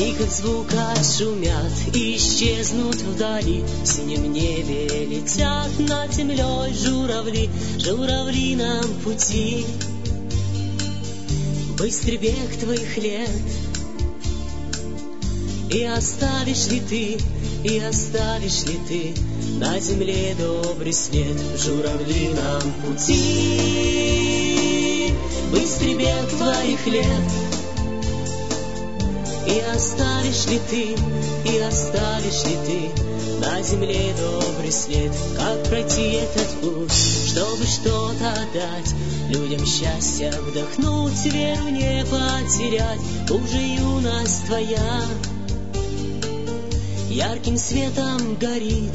Дни, как звука, шумят и исчезнут вдали. В синем небе летят над землей журавли, журавлином пути. Быстрый бег твоих лет, и оставишь ли ты, и оставишь ли ты на земле добрый след в журавлином пути? Быстрый бег твоих лет, и оставишь ли ты, и оставишь ли ты на земле добрый след? Как пройти этот путь, чтобы что-то дать людям, счастья вдохнуть, веру не потерять? Уже юность твоя ярким светом горит,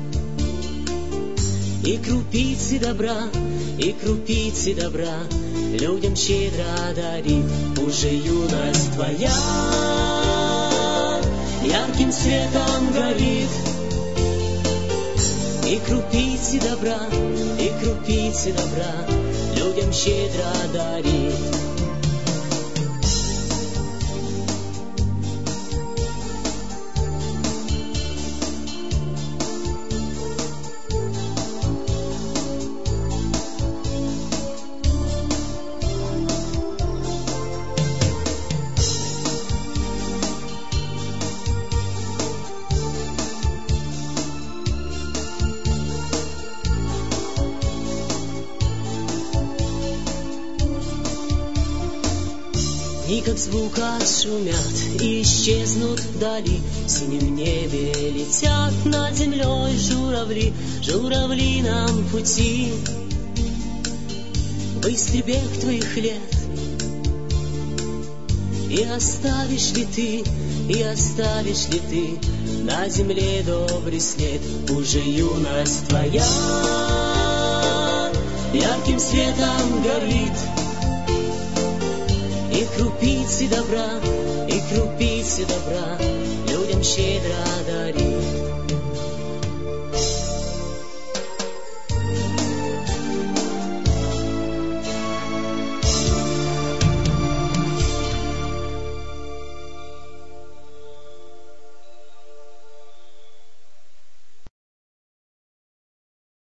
и крупицы добра, и крупицы добра людям щедро дарит. Уже юность твоя ярким светом горит, и крупицы добра, и крупицы добра людям щедро дарит. Дни, как звука, шумят и исчезнут вдали. В синем небе летят над землей журавли, журавлином пути. Быстрый бег твоих лет, и оставишь ли ты, и оставишь ли ты на земле добрый след? Уже юность твоя ярким светом горит, и крупицы добра, и крупицы добра